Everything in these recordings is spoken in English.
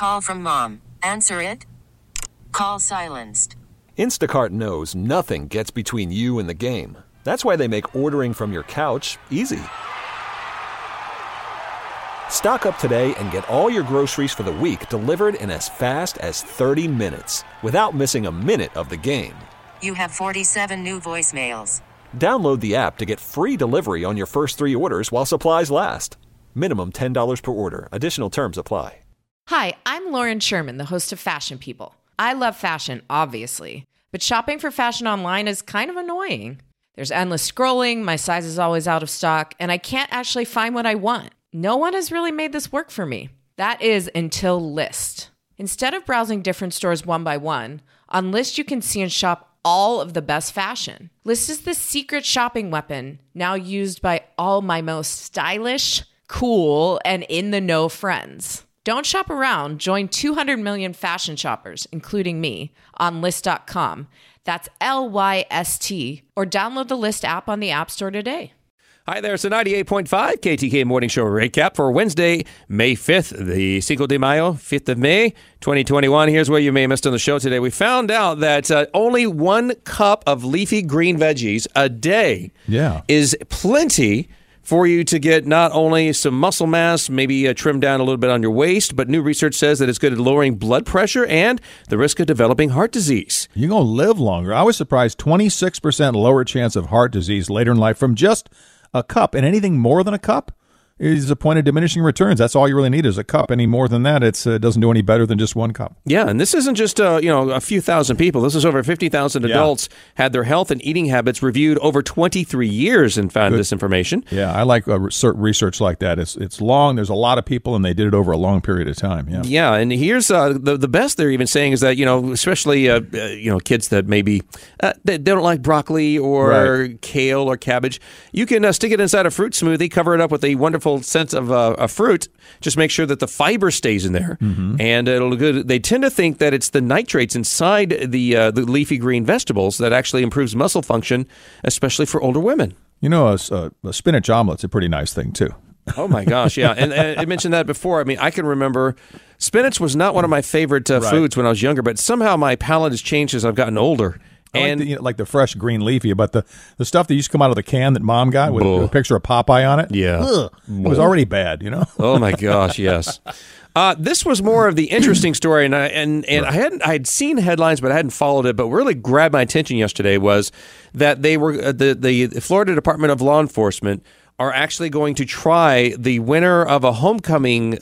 call from mom. Answer it. Call silenced. Instacart knows nothing gets between you and the game. That's why they make ordering from your couch easy. Stock up today and get all your groceries for the week delivered in as fast as 30 minutes without missing a minute of the game. You have 47 new voicemails. Download the app to get free delivery on your first 3 orders while supplies last. Minimum $10 per order. Additional terms apply. Hi, I'm Lauren Sherman, the host of Fashion People. I love fashion, obviously, but shopping for fashion online is kind of annoying. There's endless scrolling, my size is always out of stock, and I can't actually find what I want. No one has really made this work for me. That is until Lyst. Instead of browsing different stores one by one, on Lyst you can see and shop all of the best fashion. Lyst is the secret shopping weapon now used by all my most stylish, cool, and in-the-know friends. Don't shop around. Join 200 million fashion shoppers, including me, on Lyst.com. That's Lyst, or download the Lyst app on the App Store today. Hi there, it's the 98.5 KTK Morning Show recap for Wednesday, May 5th, the Cinco de Mayo, 5th of May, 2021. Here's what you may have missed on the show today. We found out that only 1 cup of leafy green veggies a day is plenty for you to get not only some muscle mass, maybe trim down a little bit on your waist, but new research says that it's good at lowering blood pressure and the risk of developing heart disease. You're going to live longer. I was surprised, 26% lower chance of heart disease later in life from just a cup. And anything more than a cup is a point of diminishing returns. That's all you really need is a cup. Any more than that, it doesn't do any better than just 1 cup. Yeah, and this isn't just a few thousand people. This is over 50,000 adults had their health and eating habits reviewed over 23 years and found this information. Yeah, I like research like that. It's long. There's a lot of people, and they did it over a long period of time. Yeah, and here's the best they're even saying is that especially kids that maybe they don't like broccoli or kale or cabbage, you can stick it inside a fruit smoothie, cover it up with a wonderful sense of a fruit. Just make sure that the fiber stays in there, and it'll look good. They tend to think that it's the nitrates inside the leafy green vegetables that actually improves muscle function, especially for older women. A spinach omelet's a pretty nice thing too. Oh my gosh, yeah, and I mentioned that before. I mean, I can remember spinach was not one of my favorite foods when I was younger, but somehow my palate has changed as I've gotten older. And like the fresh green leafy, but the stuff that used to come out of the can that Mom got with a picture of Popeye on it, it was already bad, Oh my gosh, yes. This was more of the interesting story, and I had seen headlines, but I hadn't followed it. But what really grabbed my attention yesterday was that they were the Florida Department of Law Enforcement are actually going to try the winner of a homecoming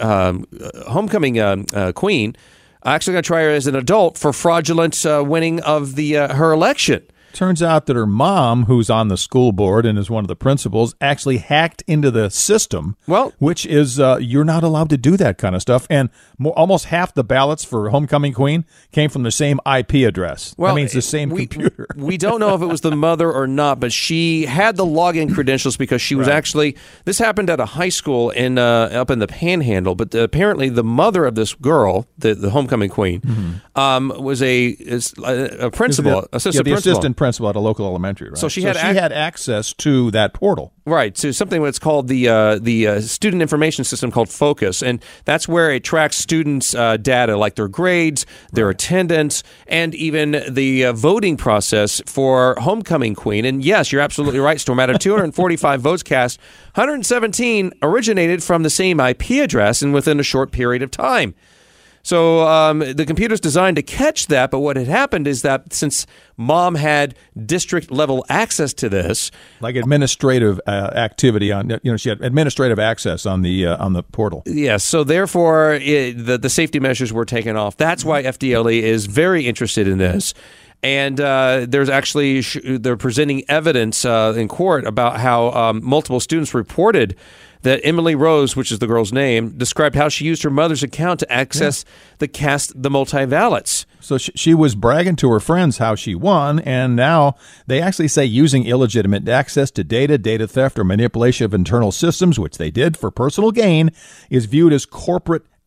queen. Actually going to try her as an adult for fraudulent winning of her election. Turns out that her mom, who's on the school board and is one of the principals, actually hacked into the system, which is you're not allowed to do that kind of stuff. And almost half the ballots for Homecoming Queen came from the same IP address. That means the same computer. We don't know if it was the mother or not, but she had the login credentials because she was actually – this happened at a high school up in the Panhandle, but apparently the mother of this girl, the Homecoming Queen, was a principal, assistant principal. Principal at a local elementary, right? So she had access to that portal. Right, to something that's called the student information system called Focus, and that's where it tracks students' data, like their grades, their attendance, and even the voting process for Homecoming Queen. And yes, you're absolutely right, Storm. Out of 245 votes cast, 117 originated from the same IP address and within a short period of time. So the computer's designed to catch that, but what had happened is that since Mom had district-level access to this, like administrative activity she had administrative access on the portal. Yes, so therefore the safety measures were taken off. That's why FDLE is very interested in this. And there's actually they're presenting evidence in court about how multiple students reported that Emily Rose, which is the girl's name, described how she used her mother's account to access the multi-ballots. So she was bragging to her friends how she won, and now they actually say using illegitimate access to data theft, or manipulation of internal systems, which they did for personal gain, is viewed as corporate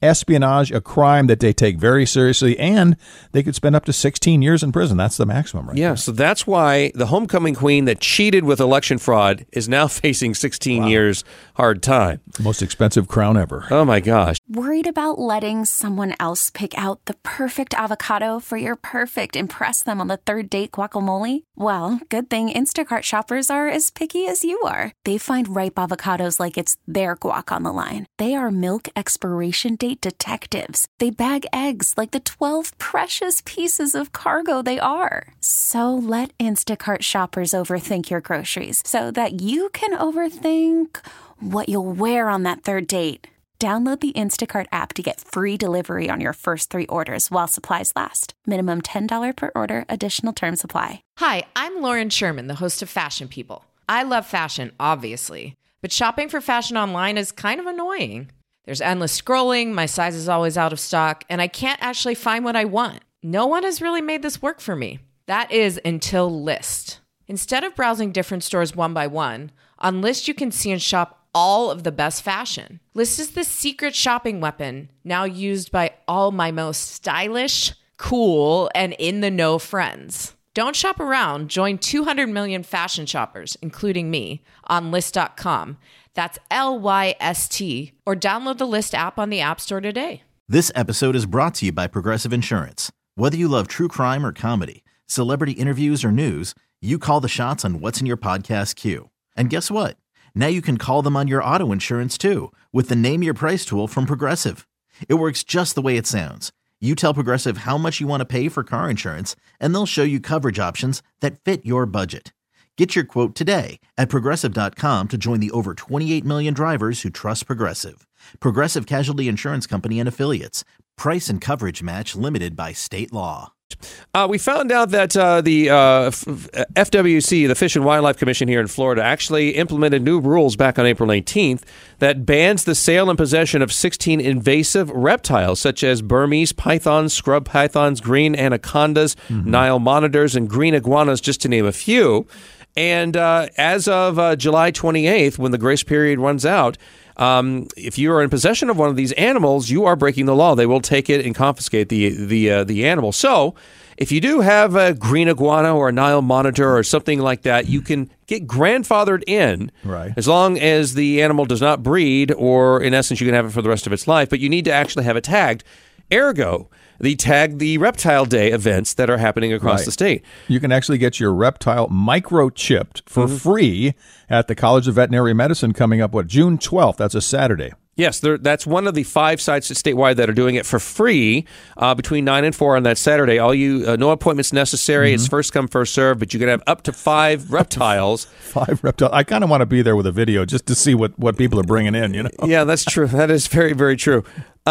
espionage, a crime that they take very seriously, and they could spend up to 16 years in prison. That's the maximum, right? Yeah, so that's why the homecoming queen that cheated with election fraud is now facing 16 years hard time. Most expensive crown ever. Oh, my gosh. Worried about letting someone else pick out the perfect avocado for your perfect impress them on the third date guacamole? Well, good thing Instacart shoppers are as picky as you are. They find ripe avocados like it's their guac on the line. They are milk expiration date detectives. They bag eggs like the 12 precious pieces of cargo they are. So let Instacart shoppers overthink your groceries so that you can overthink what you'll wear on that third date. Download the Instacart app to get free delivery on your first 3 orders while supplies last. Minimum $10 per order. Additional terms apply. Hi, I'm Lauren Sherman, the host of Fashion People. I love fashion, obviously, but shopping for fashion online is kind of annoying. There's endless scrolling, my size is always out of stock, and I can't actually find what I want. No one has really made this work for me. That is until Lyst. Instead of browsing different stores one by one, on Lyst you can see and shop all of the best fashion. Lyst is the secret shopping weapon now used by all my most stylish, cool, and in-the-know friends. Don't shop around. Join 200 million fashion shoppers, including me, on Lyst.com. That's Lyst, or download the Lyst app on the App Store today. This episode is brought to you by Progressive Insurance. Whether you love true crime or comedy, celebrity interviews or news, you call the shots on what's in your podcast queue. And guess what? Now you can call them on your auto insurance too with the Name Your Price tool from Progressive. It works just the way it sounds. You tell Progressive how much you want to pay for car insurance, and they'll show you coverage options that fit your budget. Get your quote today at Progressive.com to join the over 28 million drivers who trust Progressive. Progressive Casualty Insurance Company and Affiliates. Price and coverage match limited by state law. We found out that the FWC, the Fish and Wildlife Commission here in Florida, actually implemented new rules back on April 18th that bans the sale and possession of 16 invasive reptiles, such as Burmese pythons, scrub pythons, green anacondas, Nile monitors, and green iguanas, just to name a few. And as of July 28th, when the grace period runs out, if you are in possession of one of these animals, you are breaking the law. They will take it and confiscate the animal. So if you do have a green iguana or a Nile monitor or something like that, you can get grandfathered in, right, as long as the animal does not breed, or in essence, you can have it for the rest of its life. But you need to actually have it tagged. Ergo, the Reptile Day events that are happening across the state. You can actually get your reptile microchipped for free at the College of Veterinary Medicine coming up, June 12th. That's a Saturday. Yes, that's one of the 5 sites statewide that are doing it for free between 9 and 4 on that Saturday. All you, no appointments necessary. It's first come, first serve, but you can have up to 5 reptiles. 5 reptiles. I kind of want to be there with a video just to see what people are bringing in, you know? Yeah, that's true. That is very, very true.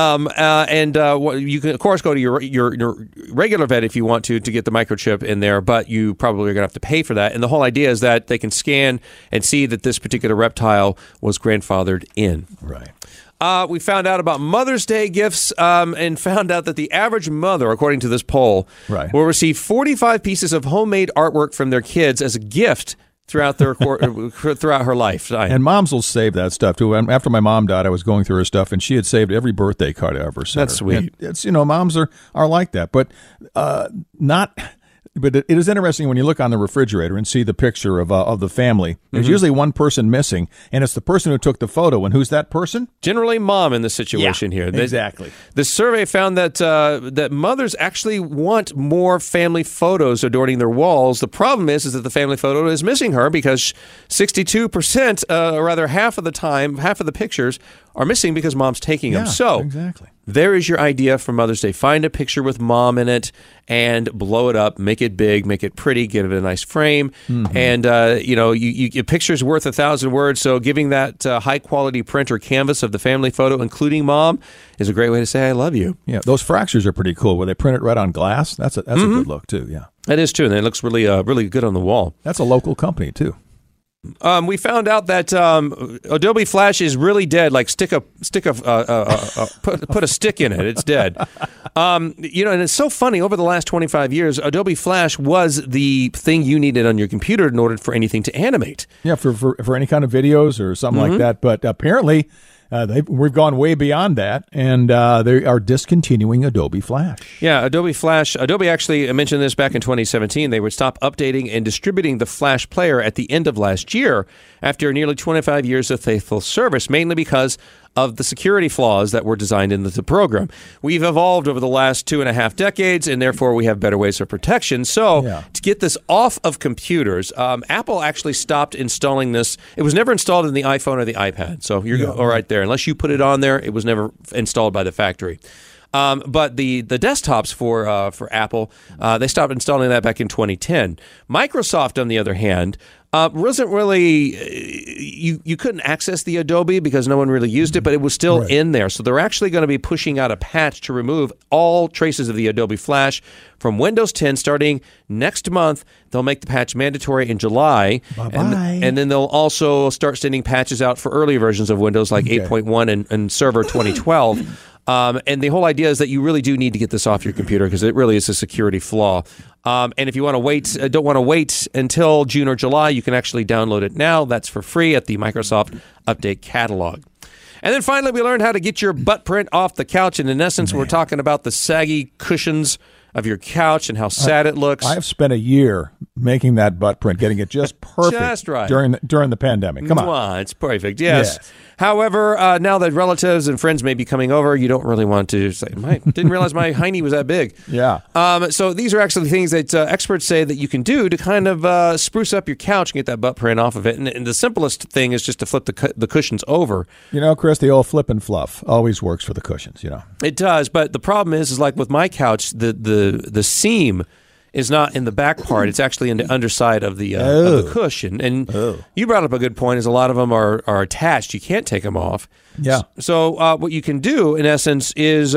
You can, of course, go to your regular vet if you want to get the microchip in there, but you probably are going to have to pay for that. And the whole idea is that they can scan and see that this particular reptile was grandfathered in. Right. We found out about Mother's Day gifts and found out that the average mother, according to this poll, will receive 45 pieces of homemade artwork from their kids as a gift throughout her life. And moms will save that stuff too. After my mom died, I was going through her stuff, and she had saved every birthday card I ever sent her. That's sweet. And it's, moms are like that, but not. But it is interesting when you look on the refrigerator and see the picture of the family. There's usually one person missing, and it's the person who took the photo. And who's that person? Generally, mom in this situation here. Exactly. The survey found that that mothers actually want more family photos adorning their walls. The problem is that the family photo is missing her because 62%, or rather half of the pictures are missing because mom's taking them. So exactly. There is your idea for Mother's Day. Find a picture with mom in it and blow it up, make it big, make it pretty, give it a nice frame. And, a picture's worth 1,000 words, so giving that high-quality print or canvas of the family photo, including mom, is a great way to say I love you. Yeah, those fractures are pretty cool, where they print it right on glass. That's a good look, too, yeah. That is, too, and it looks really really good on the wall. That's a local company, too. We found out that Adobe Flash is really dead. Like put a stick in it; it's dead. And it's so funny. Over the last 25 years, Adobe Flash was the thing you needed on your computer in order for anything to animate. Yeah, for any kind of videos or something like that. But apparently, we've gone way beyond that, and they are discontinuing Adobe Flash. Yeah, Adobe Flash. Adobe actually, I mentioned this back in 2017. They would stop updating and distributing the Flash player at the end of last year after nearly 25 years of faithful service, mainly because of the security flaws that were designed into the program. We've evolved over the last 2.5 decades, and therefore we have better ways of protection. So to get this off of computers, Apple actually stopped installing this. It was never installed in the iPhone or the iPad. So you're all right there. Unless you put it on there, it was never installed by the factory. But the desktops for Apple, they stopped installing that back in 2010. Microsoft, on the other hand, wasn't really you couldn't access the Adobe because no one really used it, but it was still in there. So they're actually going to be pushing out a patch to remove all traces of the Adobe Flash from Windows 10 starting next month. They'll make the patch mandatory in July. And then they'll also start sending patches out for early versions of Windows like 8.1 and Server 2012. And the whole idea is that you really do need to get this off your computer because it really is a security flaw. And if you want to wait, don't want to wait until June or July, you can actually download it now. That's for free at the Microsoft Update Catalog. And then finally, we learned how to get your butt print off the couch. And in essence, we're talking about the saggy cushions of your couch and how sad it looks. I've spent a year making that butt print, getting it just perfect just right. during the pandemic. Come on. It's perfect, yes. However, now that relatives and friends may be coming over, you don't really want to say, I didn't realize my hiney was that big. Yeah. So these are actually things that experts say that you can do to kind of spruce up your couch and get that butt print off of it. And the simplest thing is just to flip the cushions over. You know, Chris, the old flip and fluff always works for the cushions, you know. It does, but the problem is like with my couch, the seam is not in the back part. It's actually in the underside of the cushion. And you brought up a good point, is a lot of them are attached. You can't take them off. Yeah. So what you can do, in essence, is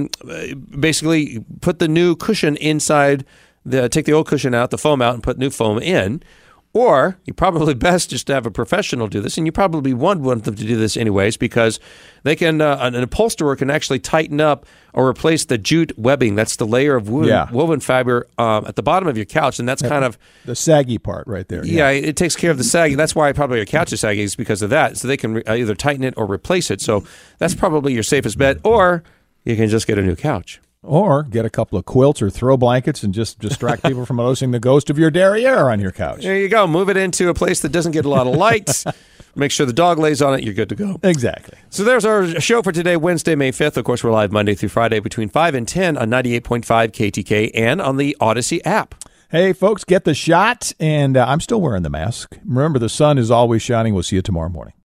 basically put the new cushion inside, take the old cushion out, the foam out, and put new foam in. Or you probably best just to have a professional do this, and you probably want them to do this anyways, because they can an upholsterer can actually tighten up or replace the jute webbing. That's the layer of woven fiber at the bottom of your couch, and that's kind of the saggy part right there. Yeah, it takes care of the saggy. That's why probably your couch is saggy, is because of that. So they can either tighten it or replace it. So that's probably your safest bet. Or you can just get a new couch. Or get a couple of quilts or throw blankets and just distract people from noticing the ghost of your derriere on your couch. There you go. Move it into a place that doesn't get a lot of light. Make sure the dog lays on it. You're good to go. Exactly. So there's our show for today, Wednesday, May 5th. Of course, we're live Monday through Friday between 5 and 10 on 98.5 KTK and on the Odyssey app. Hey, folks, get the shot. And I'm still wearing the mask. Remember, the sun is always shining. We'll see you tomorrow morning.